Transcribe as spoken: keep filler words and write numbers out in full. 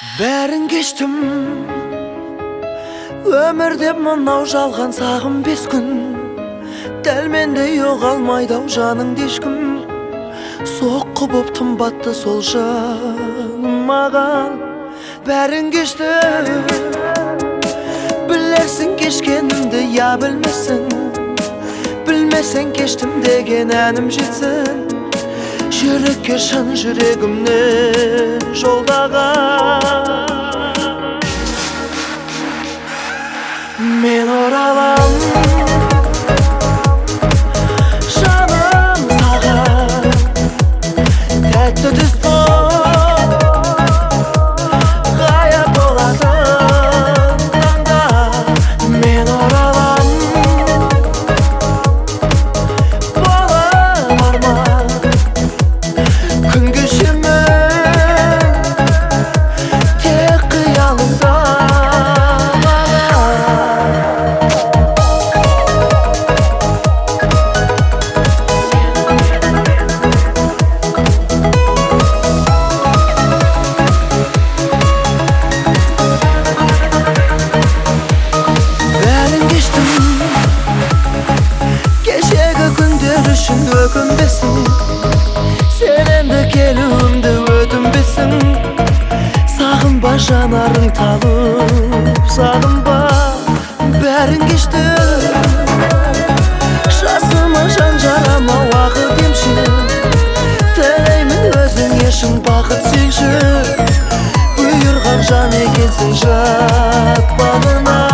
Бәрін кештім, өмірде мынау жалған сағым бес күн. Дәл мендей жоғалмайды-ау жаныңды ешкім. Соққы боп тымбатты сол жаным маған. Бәрін кештім, білерсің кешкенімді, я білмесің. Білмесең кештім деген әнім жетсін. Жүрекке шын жүрегімне жолдаған. Мен оралам жаным саған, тәтті түс боп ғайып болатын таңда. Мен оралам болып арман, күн кешемін тек қиялымда. Бәрін кештім, кешегі күндер үшін өкінбесің. Сен енді келуімді өтінбесің. Сағынба жанарың талып, сағынба. Бәрін кештім, жасыма жан жарама уақыт емші. Тілеймін өзіңе шын бақыт сенші. Бұйырған жан екенсің жат бағына.